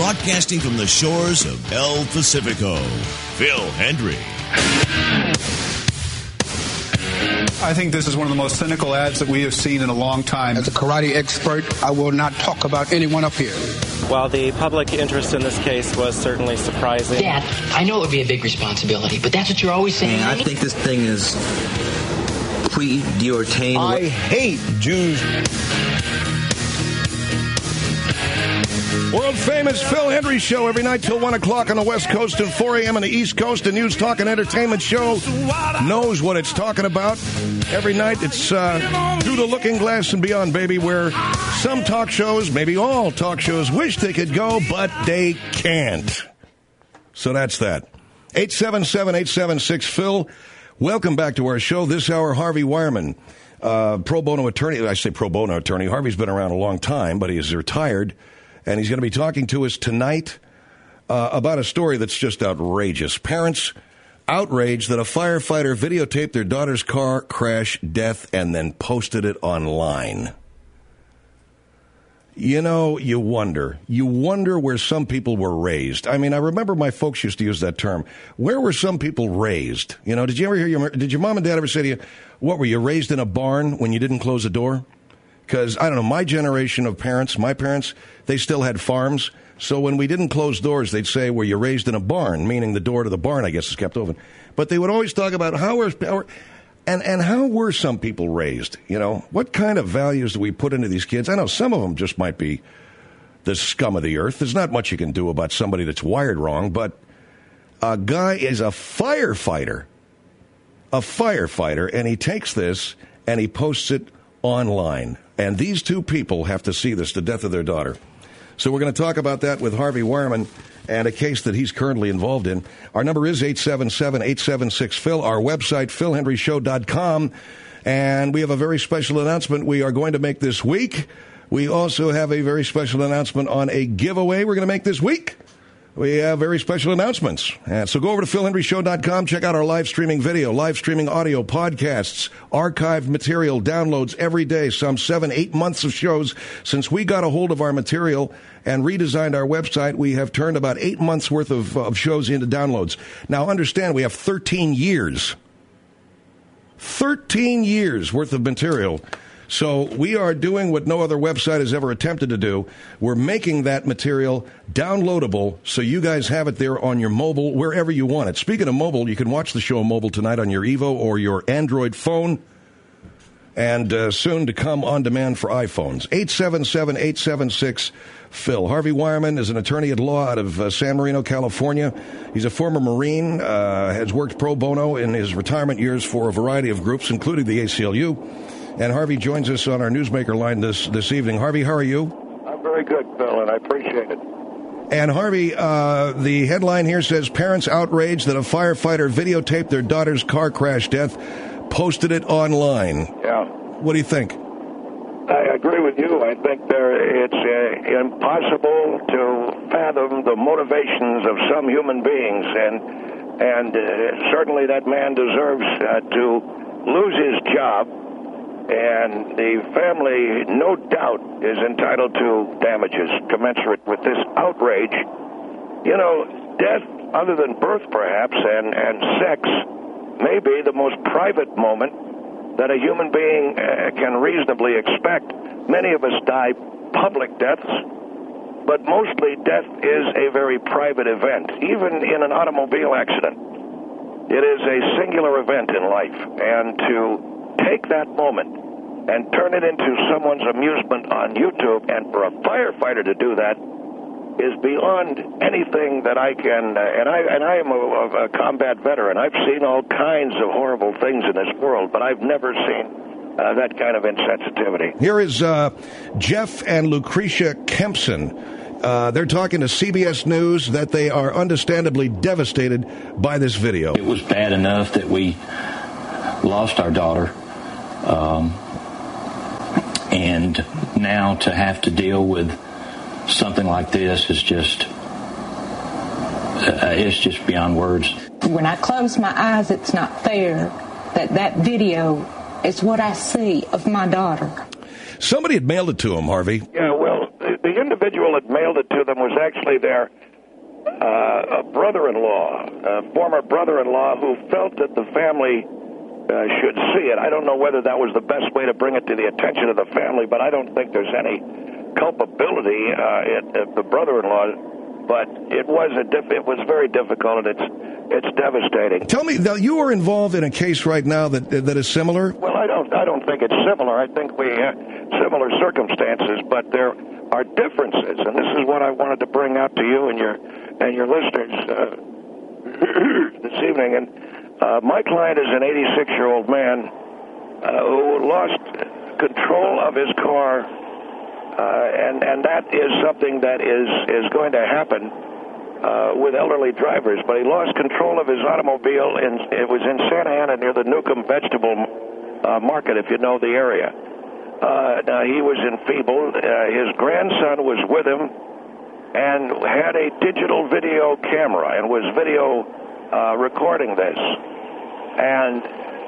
broadcasting from the shores of El Pacifico, Phil Hendry. I think this is one of the most cynical ads that we have seen in a long time. As a karate expert, I will not talk about anyone up here. While the public interest in this case was certainly surprising. Dad, I know it would be a big responsibility, but that's what you're always saying. I think this thing is predetermined. I hate Jews. World famous Phil Hendry Show every night till 1 o'clock on the West Coast and 4 a.m. on the East Coast. A news, talk, and entertainment show knows what it's talking about. Every night it's Through the Looking Glass and Beyond, baby, where some talk shows, maybe all talk shows, wish they could go, but they can't. So that's that. 877-876-PHIL. Welcome back to our show. This hour, Harvey Wireman, pro bono attorney. I say pro bono attorney. Harvey's been around a long time, but he is retired. And he's going to be talking to us tonight about a story that's just outrageous. Parents outraged that a firefighter videotaped their daughter's car crash death and then posted it online. You know, you wonder where some people were raised. I mean, I remember my folks used to use that term. Where were some people raised? You know, did you ever hear did your mom and dad ever say to you, what were you, raised in a barn when you didn't close a door? Because, I don't know, my generation of parents, my parents, they still had farms. So when we didn't close doors, they'd say, were you raised in a barn? Meaning the door to the barn, I guess, is kept open. But they would always talk about how were some people raised? You know, what kind of values do we put into these kids? I know some of them just might be the scum of the earth. There's not much you can do about somebody that's wired wrong. But a guy is a firefighter, and he takes this and he posts it online. And these two people have to see this, the death of their daughter. So we're going to talk about that with Harvey Wireman and a case that he's currently involved in. Our number is 877-876-PHIL. Our website, philhendryshow.com. And we have a very special announcement we are going to make this week. We also have a very special announcement on a giveaway we're going to make this week. We have very special announcements. So go over to philhendryshow.com. Check out our live streaming video, live streaming audio, podcasts, archived material, downloads every day. Some 7-8 months of shows since we got a hold of our material and redesigned our website. We have turned about 8 months worth of shows into downloads. Now, understand, we have 13 years. 13 years worth of material. So we are doing what no other website has ever attempted to do. We're making that material downloadable so you guys have it there on your mobile, wherever you want it. Speaking of mobile, you can watch the show mobile tonight on your Evo or your Android phone, and soon to come on demand for iPhones. 877-876-PHIL. Harvey Wireman is an attorney at law out of San Marino, California. He's a former Marine, has worked pro bono in his retirement years for a variety of groups, including the ACLU. And Harvey joins us on our Newsmaker line this evening. Harvey, how are you? I'm very good, Phil, and I appreciate it. And Harvey, the headline here says, parents outraged that a firefighter videotaped their daughter's car crash death, posted it online. Yeah. What do you think? I agree with you. I think it's impossible to fathom the motivations of some human beings, and certainly that man deserves to lose his job. And the family, no doubt, is entitled to damages commensurate with this outrage. You know, death, other than birth perhaps, and sex, may be the most private moment that a human being can reasonably expect. Many of us die public deaths, but mostly death is a very private event. Even in an automobile accident, it is a singular event in life, and to take that moment and turn it into someone's amusement on YouTube, and for a firefighter to do that is beyond anything that I can, and I am a combat veteran. I've seen all kinds of horrible things in this world, but I've never seen that kind of insensitivity. Here is Jeff and Lucretia Kempson. They're talking to CBS News that they are understandably devastated by this video. It was bad enough that we lost our daughter, and now to have to deal with something like this is just, it's just beyond words. When I close my eyes, it's not fair that video is what I see of my daughter. Somebody had mailed it to him, Harvey. Yeah, well, the individual that mailed it to them was actually their brother-in-law, former brother-in-law, who felt that the family should see it. I don't know whether that was the best way to bring it to the attention of the family, but I don't think there's any culpability in the brother-in-law. But it was very difficult, and it's devastating. Tell me, now, you are involved in a case right now that is similar? Well, I don't think it's similar. I think we have similar circumstances, but there are differences, and this is what I wanted to bring out to you and your listeners this evening. And my client is an 86-year-old man who lost control of his car. And that is something that is going to happen with elderly drivers. But he lost control of his automobile, and it was in Santa Ana near the Newcomb Vegetable Market, if you know the area. Now, he was enfeebled. His grandson was with him and had a digital video camera and was video recording this. And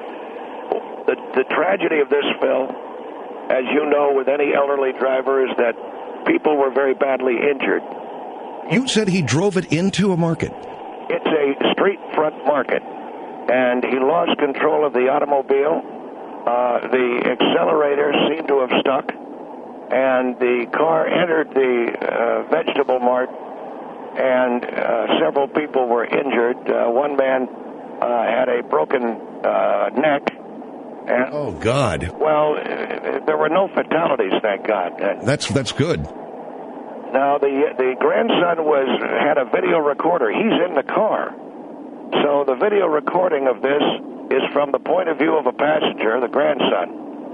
the tragedy of this, Phil, as you know, with any elderly driver, is that people were very badly injured. You said he drove it into a market. It's a street front market, and he lost control of the automobile. The accelerator seemed to have stuck, and the car entered the vegetable mart, and several people were injured. One man had a broken neck. And, oh, God. Well, there were no fatalities, thank God. That's good. Now, the grandson had a video recorder. He's in the car. So the video recording of this is from the point of view of a passenger, the grandson.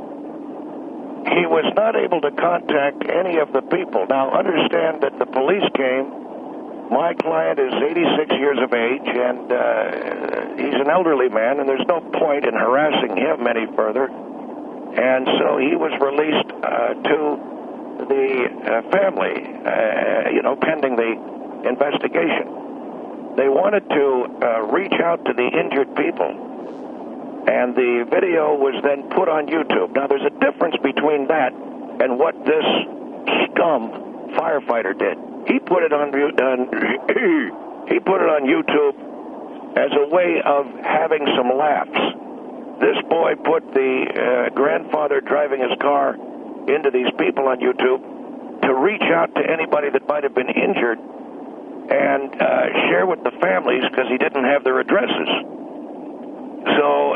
He was not able to contact any of the people. Now, understand that the police came. My client is 86 years of age, and he's an elderly man, and there's no point in harassing him any further. And so he was released to the family, pending the investigation. They wanted to reach out to the injured people, and the video was then put on YouTube. Now, there's a difference between that and what this scum firefighter did. He put it on YouTube as a way of having some laughs. This boy put the grandfather driving his car into these people on YouTube to reach out to anybody that might have been injured and share with the families because he didn't have their addresses. So,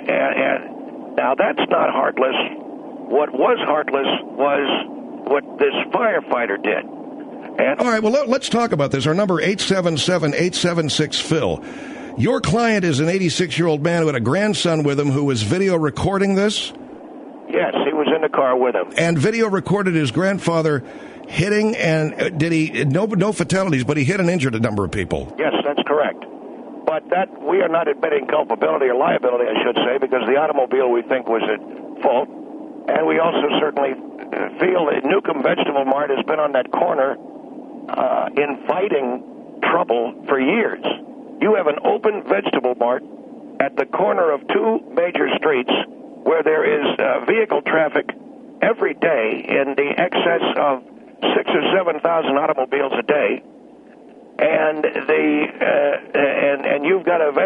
and now that's not heartless. What was heartless was what this firefighter did. All right, well, let's talk about this. Our number, 877-876-PHIL. Your client is an 86-year-old man who had a grandson with him who was video recording this? Yes, he was in the car with him. And video recorded his grandfather hitting, and did he, no fatalities, but he hit and injured a number of people. Yes, that's correct. But that, we are not admitting culpability or liability, I should say, because the automobile we think was at fault. And we also certainly feel that Newcomb Vegetable Mart has been on that corner inviting trouble for years. You have an open vegetable mart at the corner of two major streets where there is vehicle traffic every day in the excess of 6,000 or 7,000 automobiles a day, and and you've got a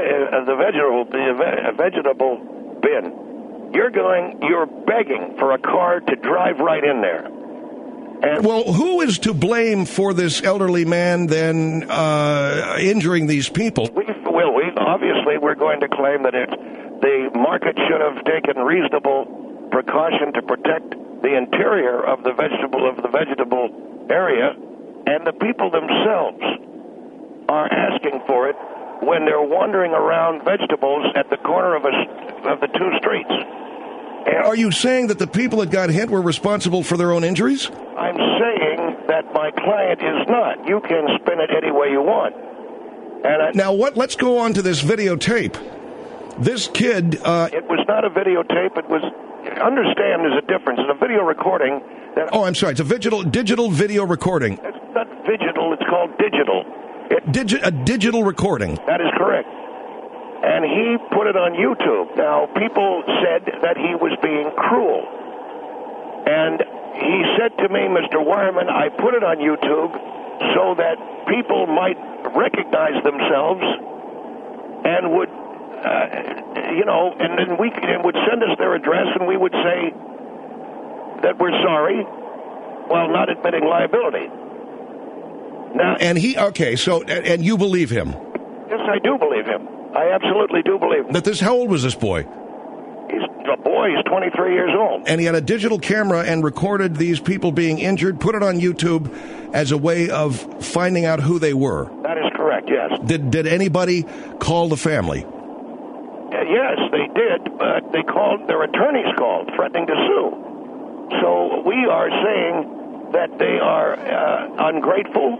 vegetable bin. You're begging for a car to drive right in there. And well, who is to blame for this elderly man then injuring these people? Obviously we're going to claim that the market should have taken reasonable precaution to protect the interior of the vegetable area, and the people themselves are asking for it when they're wandering around vegetables at the corner of the two streets. And are you saying that the people that got hit were responsible for their own injuries? I'm saying that my client is not. You can spin it any way you want. Now, let's go on to this videotape. This kid... it was not a videotape. It was... Understand there's a difference. In a video recording... I'm sorry. It's a digital video recording. It's not digital. It's called digital. A digital recording. That is correct. And he put it on YouTube. Now, people said that he was being cruel. And he said to me, Mr. Wireman, I put it on YouTube so that people might recognize themselves and would, and then would send us their address, and we would say that we're sorry while not admitting liability. Now, and you believe him? Yes, I do believe him. I absolutely do believe him. How old was this boy? He's a boy. He's 23 years old. And he had a digital camera and recorded these people being injured, put it on YouTube as a way of finding out who they were. That is correct, yes. Did anybody call the family? Yes, they did, but their attorneys called, threatening to sue. So we are saying that they are ungrateful.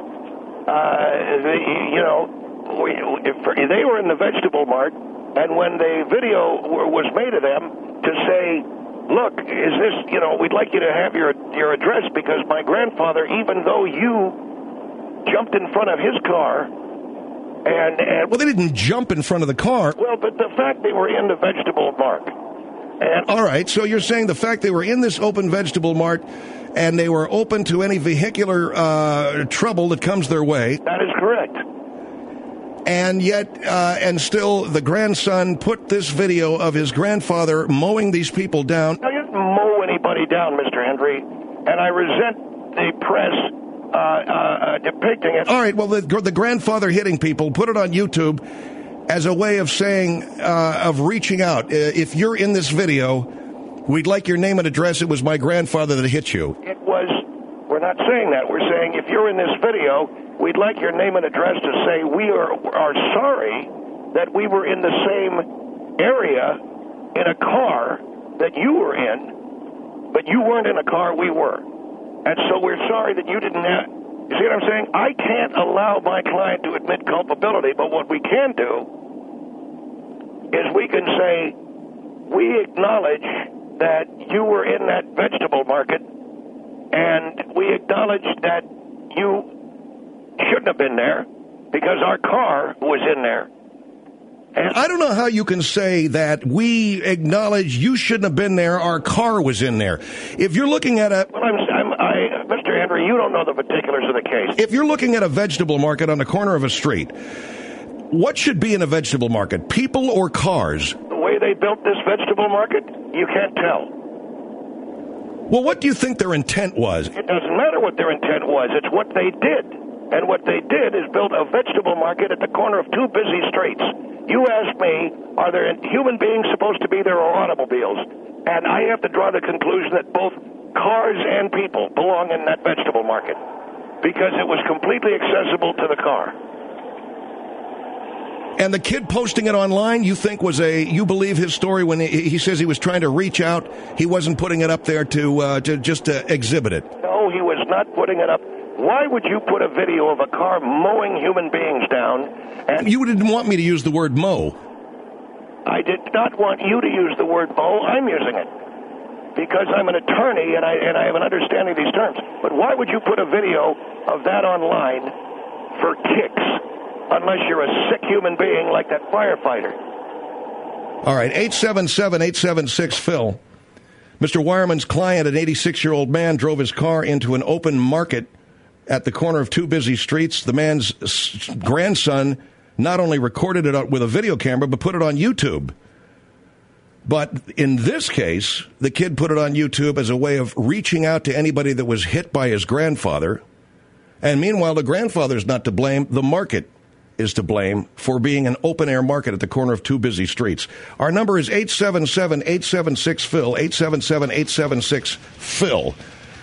They were in the vegetable mart, and when the video was made of them to say, look, is this, we'd like you to have your address because my grandfather, even though you jumped in front of his car, and well, they didn't jump in front of the car. Well, but the fact they were in the vegetable mart. All right, so you're saying the fact they were in this open vegetable mart and they were open to any vehicular trouble that comes their way. That is correct. And yet, and still, the grandson put this video of his grandfather mowing these people down. No, you didn't mow anybody down, Mr. Hendry, and I resent the press depicting it. All right, well, the grandfather hitting people, put it on YouTube as a way of saying, of reaching out. If you're in this video, we'd like your name and address. It was my grandfather that hit you. We're not saying that. We're saying if you're in this video, we'd like your name and address to say we are sorry that we were in the same area in a car that you were in, but you weren't in a car we were. And so we're sorry that you didn't have... You see what I'm saying? I can't allow my client to admit culpability, but what we can do is we can say we acknowledge that you were in that vegetable market, and we acknowledge that you shouldn't have been there because our car was in there. And I don't know how you can say that we acknowledge you shouldn't have been there, our car was in there. If you're looking at a... Well, Mr. Henry, you don't know the particulars of the case. If you're looking at a vegetable market on the corner of a street, what should be in a vegetable market, people or cars? The way they built this vegetable market, you can't tell. Well, what do you think their intent was? It doesn't matter what their intent was. It's what they did. And what they did is build a vegetable market at the corner of two busy streets. You asked me, are there human beings supposed to be there or automobiles? And I have to draw the conclusion that both cars and people belong in that vegetable market because it was completely accessible to the car. And the kid posting it online, you think you believe his story when he says he was trying to reach out? He wasn't putting it up there to just exhibit it. No, he was not putting it up. Why would you put a video of a car mowing human beings down? And you didn't want me to use the word mow. I did not want you to use the word mow. I'm using it because I'm an attorney and I have an understanding of these terms. But why would you put a video of that online for kicks unless you're a sick human being like that firefighter? All right, 877-876-PHIL. Mr. Wireman's client, an 86-year-old man, drove his car into an open market at the corner of two busy streets. The man's grandson not only recorded it with a video camera, but put it on YouTube. But in this case, the kid put it on YouTube as a way of reaching out to anybody that was hit by his grandfather. And meanwhile, the grandfather's not to blame. The market is to blame for being an open-air market at the corner of two busy streets. Our number is 877-876-PHIL, 877-876-PHIL.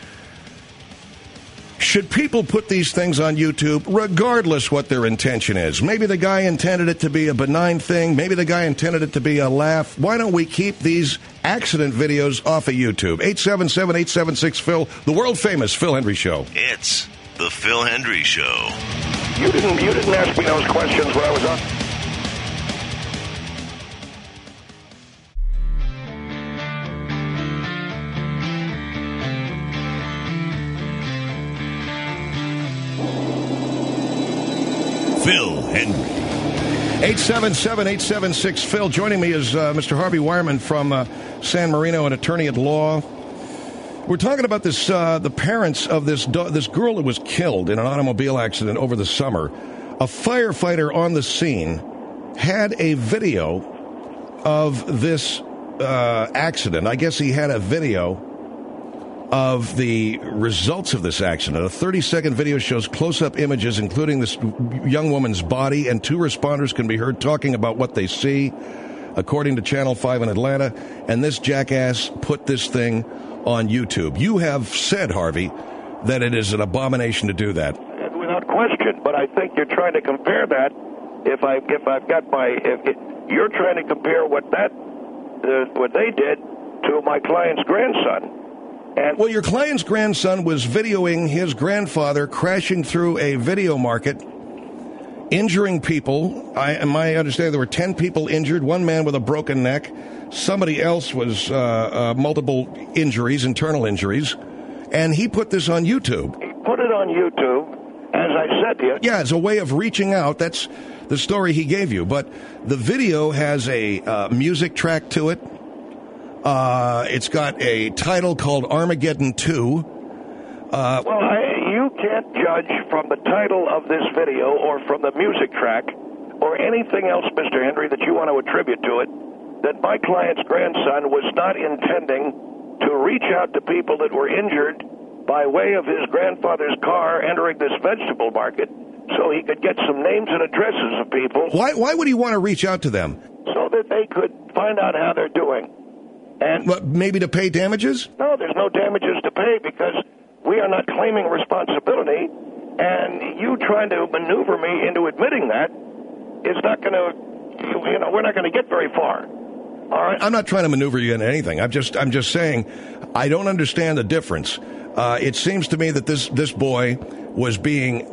Should people put these things on YouTube regardless what their intention is? Maybe the guy intended it to be a benign thing. Maybe the guy intended it to be a laugh. Why don't we keep these accident videos off of YouTube? 877-876-PHIL, the world-famous Phil Hendry Show. It's the Phil Hendry Show. You didn't ask me those questions when I was on. Phil Hendry. 877-876-PHIL. Joining me is Mr. Harvey Wireman from San Marino, an attorney at law. We're We're talking about this. The parents of this girl that was killed in an automobile accident over the summer. A firefighter on the scene had a video of this accident. I guess he had a video of the results of this accident. A 30-second video shows close-up images, including this young woman's body, and 2 responders can be heard talking about what they see, according to Channel 5 in Atlanta. And this jackass put this thing on YouTube. You have said, Harvey, that it is an abomination to do that. Without question, but I think you're trying to compare that. If you're trying to compare what they did to my client's grandson. And well, your client's grandson was videoing his grandfather crashing through a video market, injuring people. My understanding, there were 10 people injured, 1 man with a broken neck. Somebody else was multiple injuries, internal injuries. And he put this on YouTube. He put it on YouTube, as I said to you. Yeah, it's a way of reaching out. That's the story he gave you. But the video has a music track to it. It's got a title called Armageddon 2. You can't judge from the title of this video or from the music track or anything else, Mr. Henry, that you want to attribute to it, that my client's grandson was not intending to reach out to people that were injured by way of his grandfather's car entering this vegetable market so he could get some names and addresses of people. Why would he want to reach out to them? So that they could find out how they're doing. And maybe to pay damages? No, there's no damages to pay because we are not claiming responsibility, and you trying to maneuver me into admitting that is not going to, we're not going to get very far. All right? I'm not trying to maneuver you into anything. I'm just saying I don't understand the difference. It seems to me that this boy was being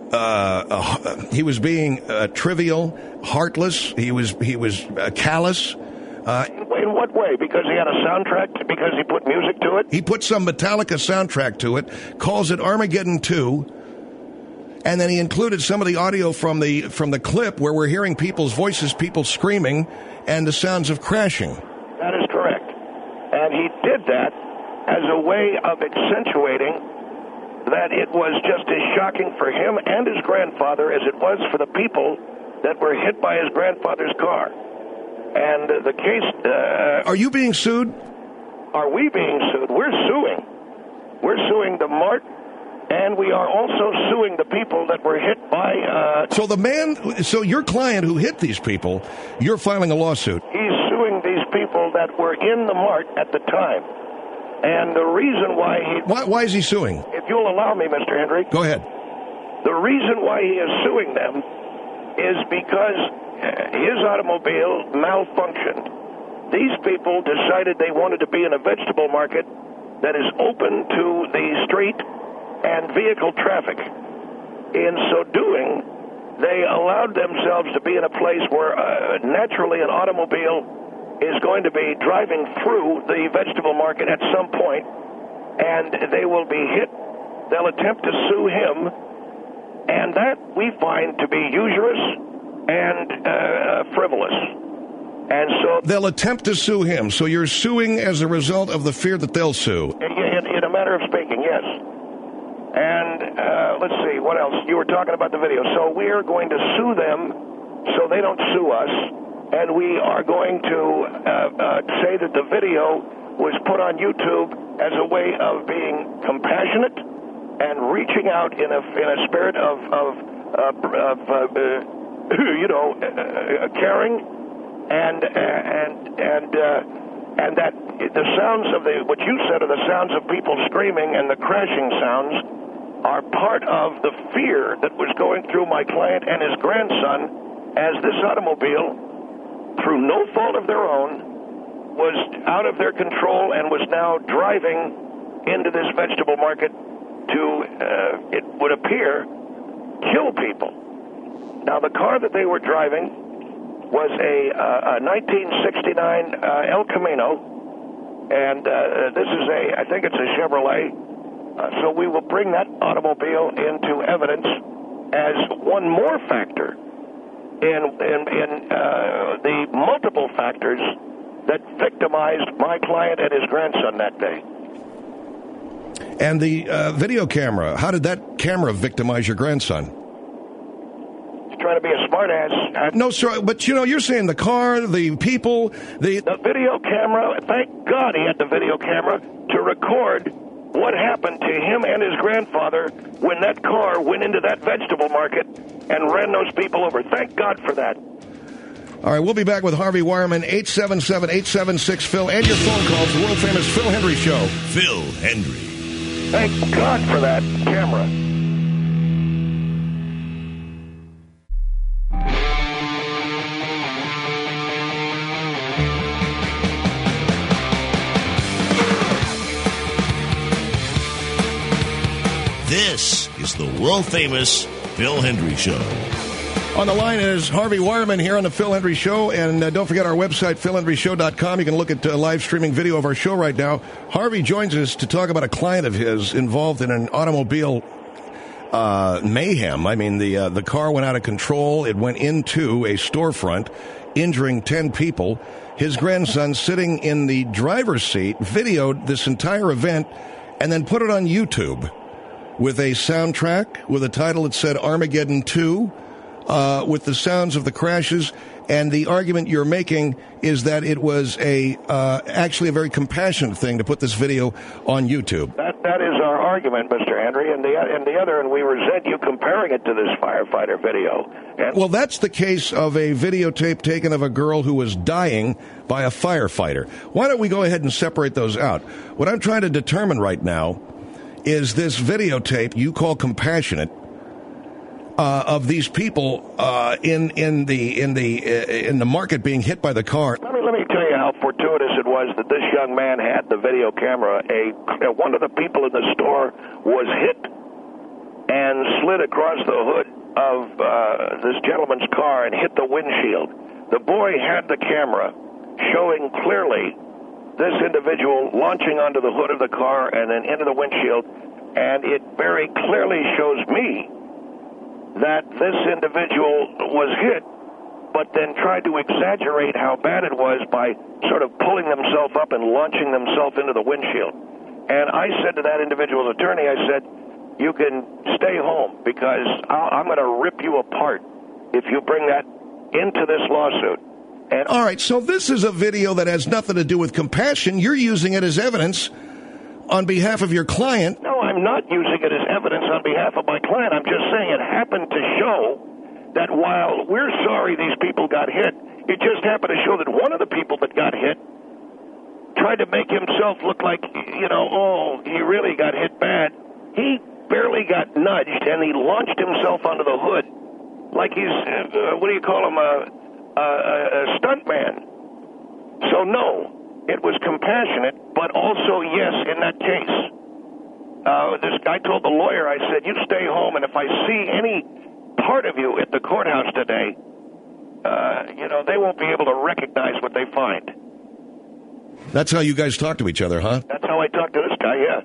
trivial, heartless. He was callous. In what way? Because he had a soundtrack? Because he put music to it? He put some Metallica soundtrack to it, calls it Armageddon 2, and then he included some of the audio from the clip where we're hearing people's voices, people screaming, and the sounds of crashing. That is correct. And he did that as a way of accentuating that it was just as shocking for him and his grandfather as it was for the people that were hit by his grandfather's car. And the case... Are you being sued? Are we being sued? We're suing. We're suing the mart, and we are also suing the people that were hit by... So your client who hit these people, you're filing a lawsuit. He's suing these people that were in the mart at the time. And the reason why he... Why is he suing? If you'll allow me, Mr. Henry. Go ahead. The reason why he is suing them is because his automobile malfunctioned. These people decided they wanted to be in a vegetable market that is open to the street and vehicle traffic. In so doing, they allowed themselves to be in a place where naturally an automobile is going to be driving through the vegetable market at some point, and they will be hit. They'll attempt to sue him, and that we find to be usurious and frivolous. And so they'll attempt to sue him. So you're suing as a result of the fear that they'll sue. In a matter of speaking, yes. And let's see, what else? You were talking about the video. So we are going to sue them so they don't sue us. And we are going to say that the video was put on YouTube as a way of being compassionate and reaching out in a spirit of caring, and that the sounds of what you said are the sounds of people screaming and the crashing sounds are part of the fear that was going through my client and his grandson as this automobile, through no fault of their own, was out of their control and was now driving into this vegetable market to, it would appear, kill people. Now, the car that they were driving was a 1969 El Camino, and this is I think it's a Chevrolet, so we will bring that automobile into evidence as one more factor in the multiple factors that victimized my client and his grandson that day. And the video camera, how did that camera victimize your grandson? He's trying to be a smartass. No, sir, but you're saying the car, the people, the video camera, thank God he had the video camera to record what happened to him and his grandfather when that car went into that vegetable market and ran those people over. Thank God for that. All right, we'll be back with Harvey Wireman, 877-876-PHIL, and your phone calls, the world-famous Phil Hendry Show. Phil Hendry. Thank God for that camera. This is the world-famous Phil Hendry Show. On the line is Harvey Wireman here on the Phil Hendry Show, and don't forget our website, philhendryshow.com. You can look at live streaming video of our show right now. Harvey joins us to talk about a client of his involved in an automobile mayhem. I mean, the car went out of control. It went into a storefront, injuring 10 people. His grandson, sitting in the driver's seat, videoed this entire event and then put it on YouTube with a soundtrack with a title that said Armageddon 2. With the sounds of the crashes, and the argument you're making is that it was actually a very compassionate thing to put this video on YouTube. That is our argument, Mr. Henry, and the other, and we resent you comparing it to this firefighter video. Well, that's the case of a videotape taken of a girl who was dying by a firefighter. Why don't we go ahead and separate those out? What I'm trying to determine right now is this videotape you call compassionate. Of these people in the market being hit by the car. Let me tell you how fortuitous it was that this young man had the video camera. One of the people in the store was hit and slid across the hood of this gentleman's car and hit the windshield. The boy had the camera showing clearly this individual launching onto the hood of the car and then into the windshield, and it very clearly shows me that this individual was hit, but then tried to exaggerate how bad it was by sort of pulling themselves up and launching themselves into the windshield. And I said to that individual's attorney, I said, you can stay home because I'm going to rip you apart if you bring that into this lawsuit. And all right, so this is a video that has nothing to do with compassion. You're using it as evidence on behalf of your client. No, I'm not using it as evidence on behalf of my client. I'm just saying it happened to show that while we're sorry these people got hit, it just happened to show that one of the people that got hit tried to make himself look like, he really got hit bad. He barely got nudged, and he launched himself onto the hood like he's, a stuntman. So, no. It was compassionate, but also, yes, in that case. I told the lawyer, I said, you stay home, and if I see any part of you at the courthouse today, they won't be able to recognize what they find. That's how you guys talk to each other, huh? That's how I talk to this guy, yeah.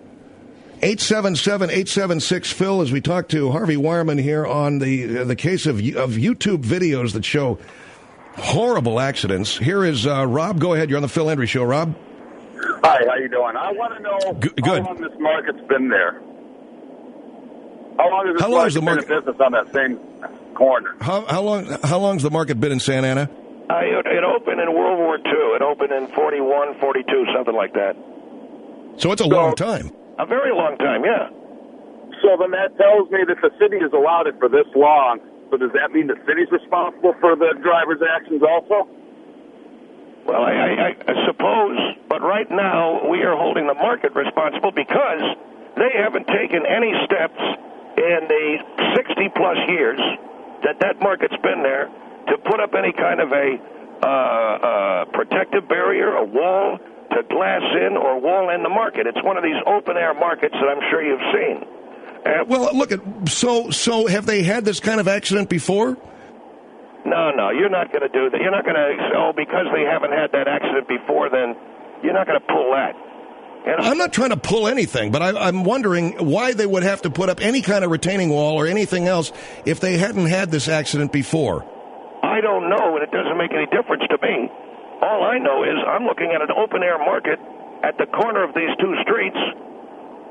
877-876-PHIL as we talk to Harvey Wireman here on the case of YouTube videos that show horrible accidents. Here is Rob. Go ahead. You're on the Phil Hendry Show, Rob. Hi, how you doing? I want to know how long this market's been there. How long has this market been in business on that same corner? How long's the market been in Santa Ana? It opened in World War II. It opened in 41, 42, something like that. So it's a long time. A very long time, yeah. So then that tells me that the city has allowed it for this long. So does that mean the city's responsible for the driver's actions also? Well, I suppose, but right now we are holding the market responsible because they haven't taken any steps in the 60-plus years that market's been there to put up any kind of a protective barrier, a wall to glass in or wall in the market. It's one of these open-air markets that I'm sure you've seen. Well, look at so have they had this kind of accident before? No, you're not going to do that. You're not going to, because they haven't had that accident before, then you're not going to pull that. I'm not trying to pull anything, but I'm wondering why they would have to put up any kind of retaining wall or anything else if they hadn't had this accident before. I don't know, and it doesn't make any difference to me. All I know is I'm looking at an open-air market at the corner of these two streets,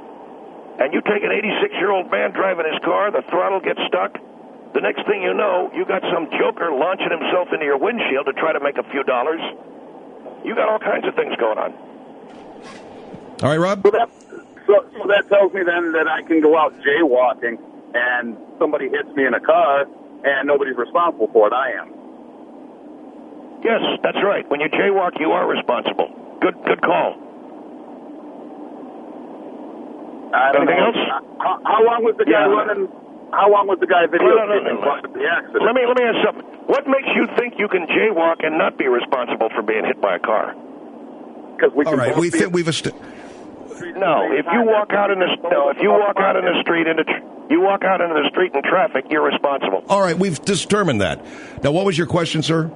and you take an 86-year-old man driving his car, the throttle gets stuck. The next thing you know, you got some joker launching himself into your windshield to try to make a few dollars. You got all kinds of things going on. All right, Rob? So that tells me then that I can go out jaywalking and somebody hits me in a car and nobody's responsible for it. I am. Yes, that's right. When you jaywalk, you are responsible. Good call. Anything else? How long was the guy running? How long was the guy videotaping the accident? Let me ask something. What makes you think you can jaywalk and not be responsible for being hit by a car? Because we can. All right, if you walk out in the street in traffic, you're responsible. All right, we've determined that. Now, what was your question, sir?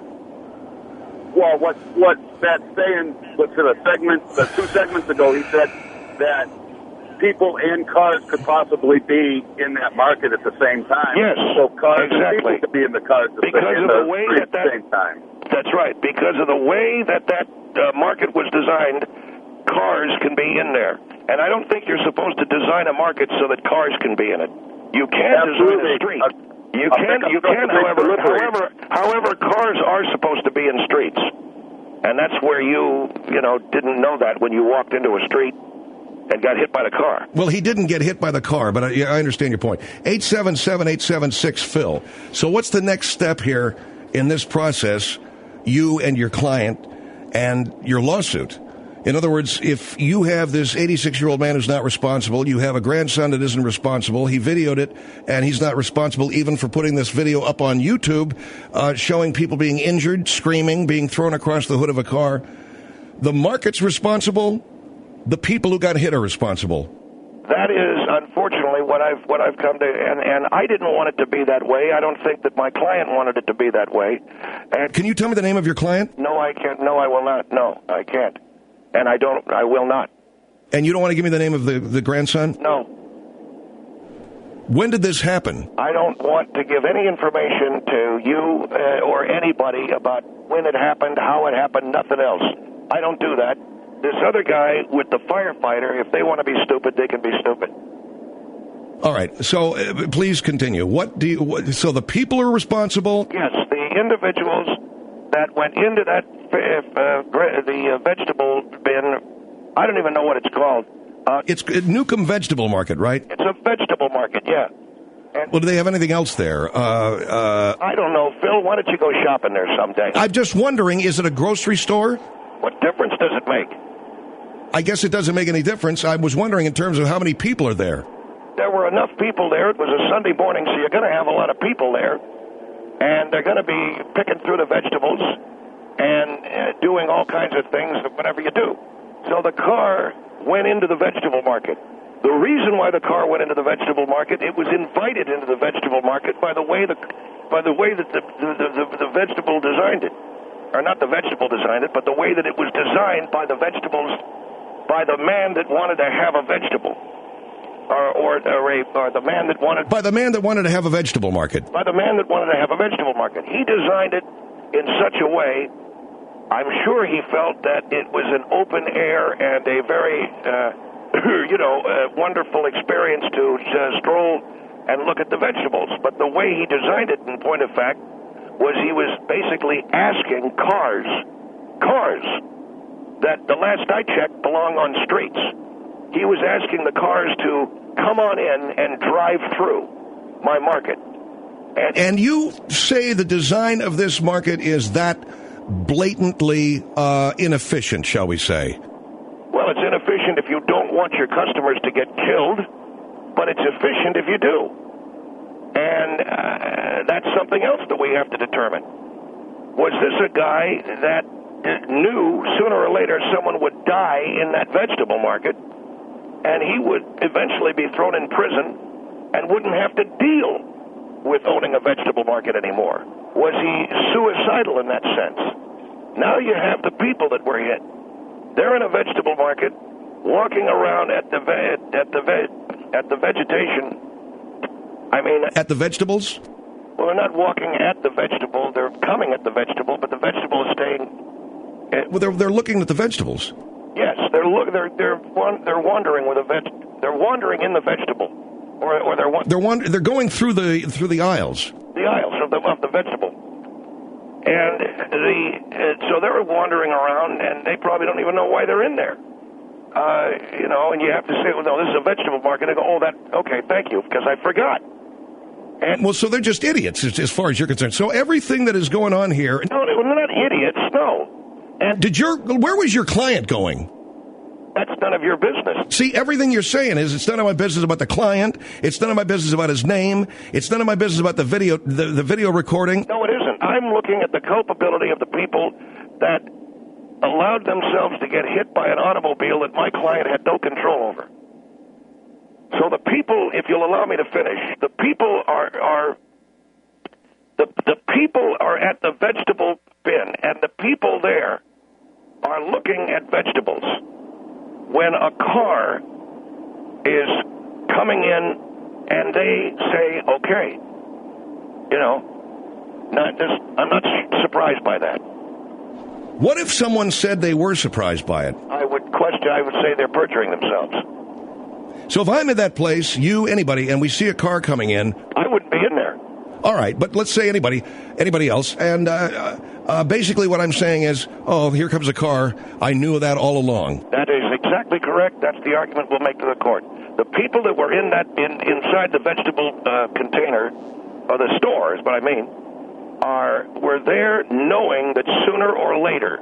Well, what that's saying? What's in a segment? 2 segments ago, he said that people and cars could possibly be in that market at the same time. Yes, so cars exactly. and people could be in the cars at the same time. That's right. Because of the way that market was designed, cars can be in there. And I don't think you're supposed to design a market so that cars can be in it. You can design a street. You can. However, cars are supposed to be in streets, and that's where you didn't know that when you walked into a street and got hit by the car. Well, he didn't get hit by the car, but I understand your point. 877-876-PHIL. So what's the next step here in this process, you and your client and your lawsuit? In other words, if you have this 86-year-old man who's not responsible, you have a grandson that isn't responsible, he videoed it, and he's not responsible even for putting this video up on YouTube, showing people being injured, screaming, being thrown across the hood of a car. The market's responsible. The people who got hit are responsible. That is, unfortunately, what I've come to, and I didn't want it to be that way. I don't think that my client wanted it to be that way. And can you tell me the name of your client? No, I can't. No, I will not. No, I can't. And I will not. And you don't want to give me the name of the grandson? No. When did this happen? I don't want to give any information to you or anybody about when it happened, how it happened, nothing else. I don't do that. This other guy with the firefighter, if they want to be stupid, they can be stupid. All right. So please continue. So the people are responsible? Yes, the individuals that went into that the vegetable bin. I don't even know what it's called. It's Newcomb Vegetable Market, right? It's a vegetable market, yeah. And well, do they have anything else there? I don't know, Phil. Why don't you go shopping there someday? I'm just wondering, is it a grocery store? What difference does it make? I guess it doesn't make any difference. I was wondering in terms of how many people are there. There were enough people there. It was a Sunday morning, so you're going to have a lot of people there. And they're going to be picking through the vegetables and doing all kinds of things, whatever you do. So the car went into the vegetable market. The reason why the car went into the vegetable market, it was invited into the vegetable market by the way that the vegetable designed it. Or not the vegetable designed it, but the way that it was designed by the vegetables, by the man that wanted to have a vegetable. Or the man that wanted... By the man that wanted to have a vegetable market. By the man that wanted to have a vegetable market. He designed it in such a way, I'm sure he felt that it was an open air and a very, wonderful experience to stroll and look at the vegetables. But the way he designed it, in point of fact, was he was basically asking cars that the last I checked belong on streets. He was asking the cars to come on in and drive through my market. And you say the design of this market is that blatantly inefficient, shall we say? Well, it's inefficient if you don't want your customers to get killed, but it's efficient if you do. And that's something else that we have to determine. Was this a guy that knew sooner or later someone would die in that vegetable market, and he would eventually be thrown in prison and wouldn't have to deal with owning a vegetable market anymore? Was he suicidal in that sense? Now you have the people that were hit. They're in a vegetable market, walking around at the vegetation. I mean, at the vegetables? Well, they're not walking at the vegetable. They're coming at the vegetable, but the vegetable is staying. Well, they're looking at the vegetables. Yes, they're wandering with a They're wandering in the vegetable, or they're going through the aisles. The aisles of the vegetable, and so they're wandering around, and they probably don't even know why they're in there. And you have to say, well, no, this is a vegetable market. They go, okay, thank you, because I forgot. Well, so they're just idiots as far as you're concerned. So everything that is going on here... No, they're not idiots, no. And where was your client going? That's none of your business. See, everything you're saying is it's none of my business about the client. It's none of my business about his name. It's none of my business about the video recording. No, it isn't. I'm looking at the culpability of the people that allowed themselves to get hit by an automobile that my client had no control over. So the people, if you'll allow me to finish, the people are at the vegetable bin, and the people there are looking at vegetables when a car is coming in and they say, okay, I'm not surprised by that. What if someone said they were surprised by it? I would say they're perjuring themselves. So if I'm at that place, anybody, and we see a car coming in... I wouldn't be in there. All right, but let's say anybody else, and basically what I'm saying is, oh, here comes a car. I knew that all along. That is exactly correct. That's the argument we'll make to the court. The people that were inside the vegetable container, or the store is what I mean, were there knowing that sooner or later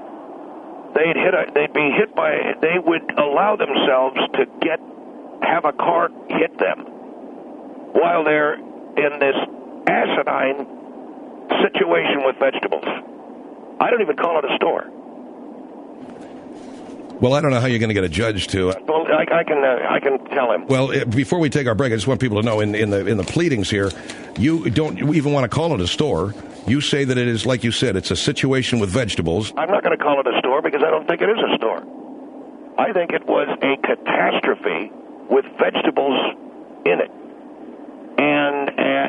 they would allow themselves to have a car hit them while they're in this asinine situation with vegetables. I don't even call it a store. Well, I don't know how you're going to get a judge to. Well, I can tell him. Well, before we take our break, I just want people to know in the pleadings here, you don't even want to call it a store. You say that it is, like you said, it's a situation with vegetables. I'm not going to call it a store because I don't think it is a store. I think it was a catastrophe with vegetables in it, and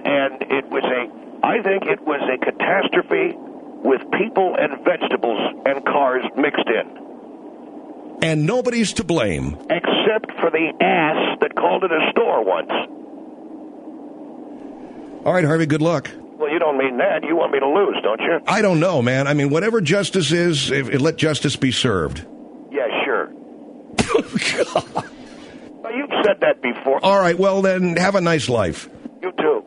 I think it was a catastrophe with people and vegetables and cars mixed in. And nobody's to blame. Except for the ass that called it a store once. All right, Harvey, good luck. Well, you don't mean that. You want me to lose, don't you? I don't know, man. I mean, whatever justice is, let justice be served. Yeah, sure. God. Well, you've said that before. All right, well, then, have a nice life. You too.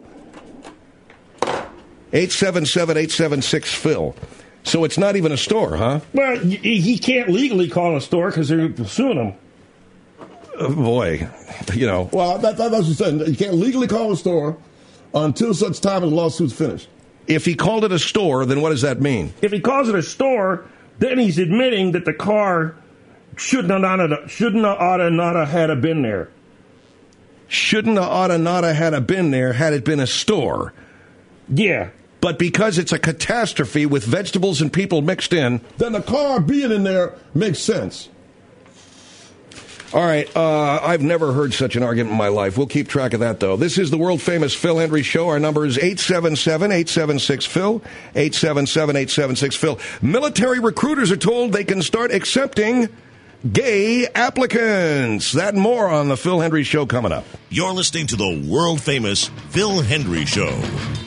877-876-PHIL. So it's not even a store, huh? Well, he can't legally call it a store because they're suing him. Boy, Well, that's what I'm saying. You can't legally call it a store until such time as the lawsuit's finished. If he called it a store, then what does that mean? If he calls it a store, then he's admitting that the car shouldn't have not have had been there. Shouldn't have oughta not have had been there had it been a store. Yeah. But because it's a catastrophe with vegetables and people mixed in, then the car being in there makes sense. All right, I've never heard such an argument in my life. We'll keep track of that, though. This is the world-famous Phil Hendrie Show. Our number is 877-876-PHIL, 877-876-PHIL. Military recruiters are told they can start accepting gay applicants. That and more on the Phil Hendrie Show coming up. You're listening to the world-famous Phil Hendrie Show.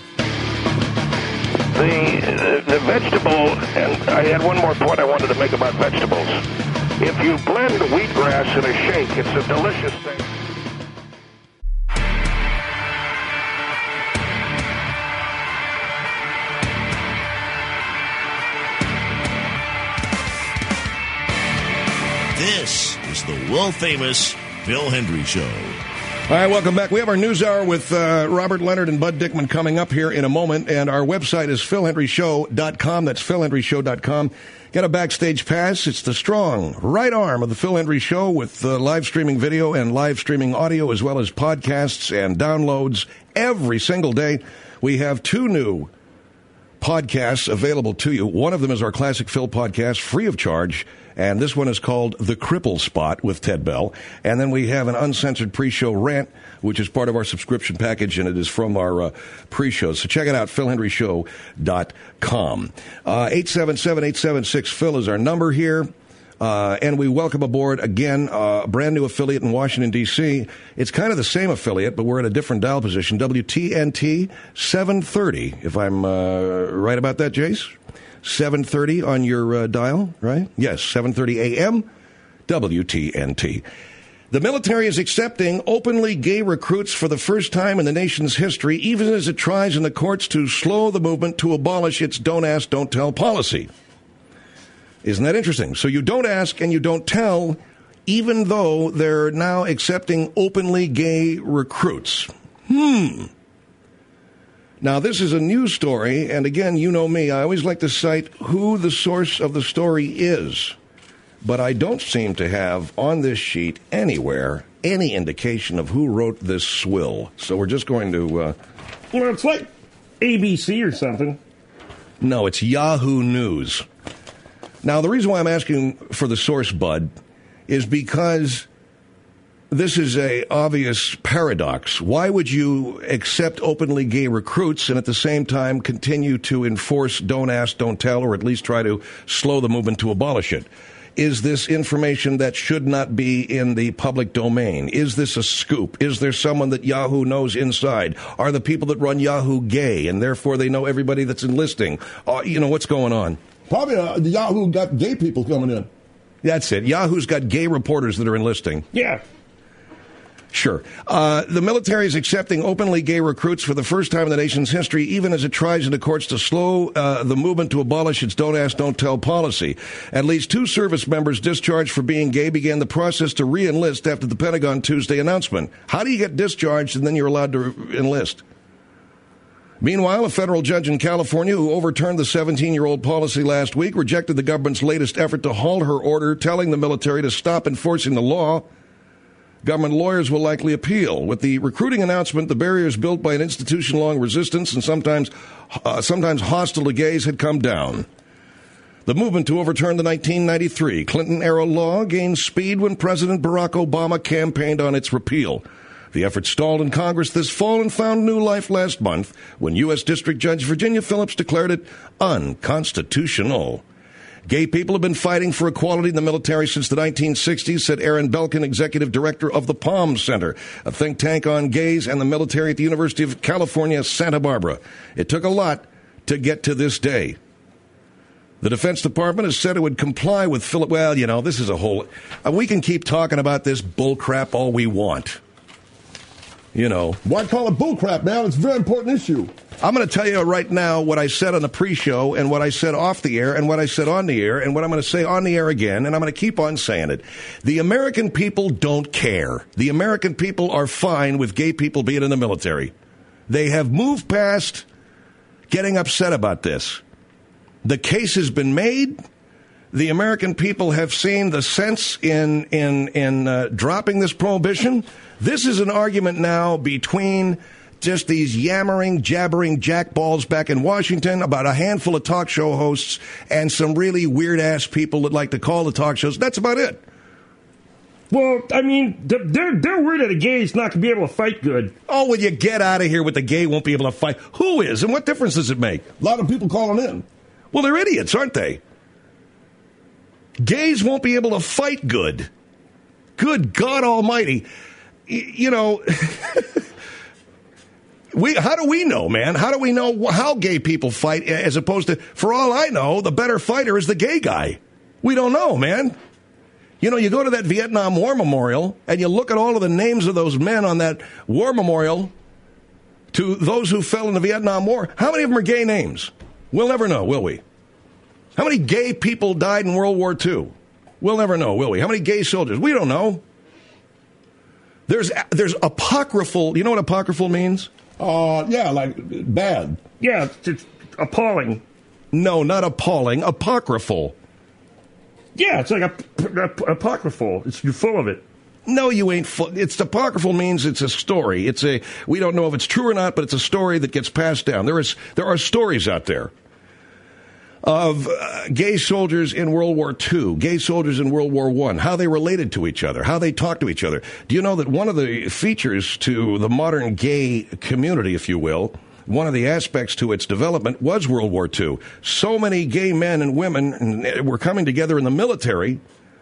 The vegetable, and I had one more point I wanted to make about vegetables. If you blend wheatgrass in a shake, it's a delicious thing. This is the world-famous Phil Hendrie Show. All right, welcome back. We have our news hour with Robert Leonard and Bud Dickman coming up here in a moment, and our website is philhendrieshow.com. That's philhendrieshow.com. Get a backstage pass. It's the strong right arm of the Phil Hendrie Show with live streaming video and live streaming audio, as well as podcasts and downloads every single day. We have 2 new podcasts available to you. One of them is our Classic Phil podcast, free of charge. And this one is called The Cripple Spot with Ted Bell. And then we have an uncensored pre-show rant, which is part of our subscription package, and it is from our pre-shows. So check it out, philhendrieshow.com. 877-876-PHIL is our number here. And we welcome aboard, again, a brand new affiliate in Washington, D.C. It's kind of the same affiliate, but we're at a different dial position. WTNT 730, if I'm right about that, Jace? 730 on your dial, right? Yes, 730 a.m., WTNT. The military is accepting openly gay recruits for the first time in the nation's history, even as it tries in the courts to slow the movement to abolish its don't ask, don't tell policy. Isn't that interesting? So you don't ask and you don't tell, even though they're now accepting openly gay recruits. Now, this is a news story, and again, you know me, I always like to cite who the source of the story is. But I don't seem to have on this sheet anywhere any indication of who wrote this swill. So we're just going to... it's like ABC or something. No, it's Yahoo News. Now, the reason why I'm asking for the source, Bud, is because this is a obvious paradox. Why would you accept openly gay recruits and at the same time continue to enforce don't ask, don't tell, or at least try to slow the movement to abolish it? Is this information that should not be in the public domain? Is this a scoop? Is there someone that Yahoo knows inside? Are the people that run Yahoo gay, and therefore they know everybody that's enlisting? What's going on? Probably Yahoo got gay people coming in. That's it. Yahoo's got gay reporters that are enlisting. Yeah. Sure. The military is accepting openly gay recruits for the first time in the nation's history, even as it tries in the courts to slow the movement to abolish its don't ask, don't tell policy. At least 2 service members discharged for being gay began the process to re-enlist after the Pentagon Tuesday announcement. How do you get discharged and then you're allowed to enlist? Meanwhile, a federal judge in California who overturned the 17-year-old policy last week rejected the government's latest effort to halt her order telling the military to stop enforcing the law. Government lawyers will likely appeal. With the recruiting announcement, the barriers built by an institution-long resistance and sometimes hostile to gays had come down. The movement to overturn the 1993 Clinton-era law gained speed when President Barack Obama campaigned on its repeal. The effort stalled in Congress this fall and found new life last month when U.S. District Judge Virginia Phillips declared it unconstitutional. Gay people have been fighting for equality in the military since the 1960s, said Aaron Belkin, executive director of the Palm Center, a think tank on gays and the military at the University of California, Santa Barbara. It took a lot to get to this day. The Defense Department has said it would comply with Philip. Well, this is a whole... we can keep talking about this bullcrap all we want. Why call it bullcrap, man? It's a very important issue. I'm going to tell you right now what I said on the pre-show and what I said off the air and what I said on the air and what I'm going to say on the air again, and I'm going to keep on saying it. The American people don't care. The American people are fine with gay people being in the military. They have moved past getting upset about this. The case has been made. The American people have seen the sense in dropping this prohibition. This is an argument now between just these yammering, jabbering jackballs back in Washington about a handful of talk show hosts and some really weird-ass people that like to call the talk shows. That's about it. Well, I mean, they're worried that a gay is not going to be able to fight good. Oh, will you get out of here with the gay won't be able to fight? Who is, and what difference does it make? A lot of people calling in. Well, they're idiots, aren't they? Gays won't be able to fight good. Good God Almighty. How do we know, man? How do we know how gay people fight as opposed to, for all I know, the better fighter is the gay guy? We don't know, man. You go to that Vietnam War Memorial and you look at all of the names of those men on that war memorial to those who fell in the Vietnam War. How many of them are gay names? We'll never know, will we? How many gay people died in World War II? We'll never know, will we? How many gay soldiers? We don't know. There's apocryphal. You know what apocryphal means? Yeah, like bad. Yeah, it's appalling. No, not appalling. Apocryphal. Yeah, it's like apocryphal. You're full of it. No, you ain't full. It's apocryphal means it's a story. We don't know if it's true or not, but it's a story that gets passed down. There are stories out there of gay soldiers in World War II, gay soldiers in World War I, how they related to each other, how they talked to each other. Do you know that one of the features to the modern gay community, if you will, one of the aspects to its development was World War II. So many gay men and women were coming together in the military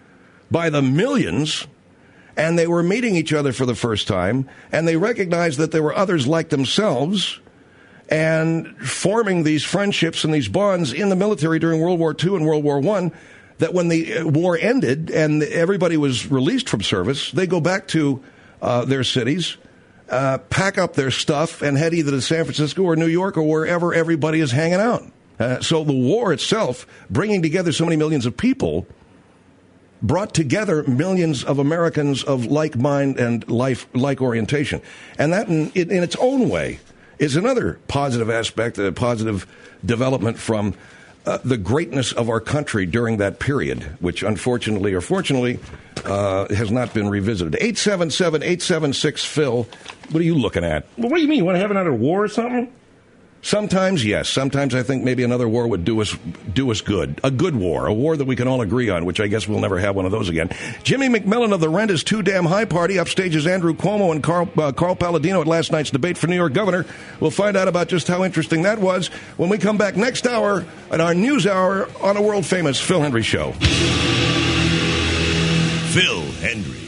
by the millions, and they were meeting each other for the first time, and they recognized that there were others like themselves, and forming these friendships and these bonds in the military during World War II and World War I, that when the war ended and everybody was released from service, they go back to their cities, pack up their stuff, and head either to San Francisco or New York or wherever everybody is hanging out. So the war itself, bringing together so many millions of people, brought together millions of Americans of like mind and like orientation. And that, in its own way, is another positive aspect, a positive development from the greatness of our country during that period, which unfortunately or fortunately has not been revisited. 877-876-PHIL. What are you looking at? Well, what do you mean? You want to have another war or something? Sometimes, yes. Sometimes I think maybe another war would do us good. A good war. A war that we can all agree on, which I guess we'll never have one of those again. Jimmy McMillan of the Rent is Too Damn High Party upstages Andrew Cuomo and Carl Palladino at last night's debate for New York governor. We'll find out about just how interesting that was when we come back next hour at our news hour on a world-famous Phil Hendrie Show. Phil Hendrie.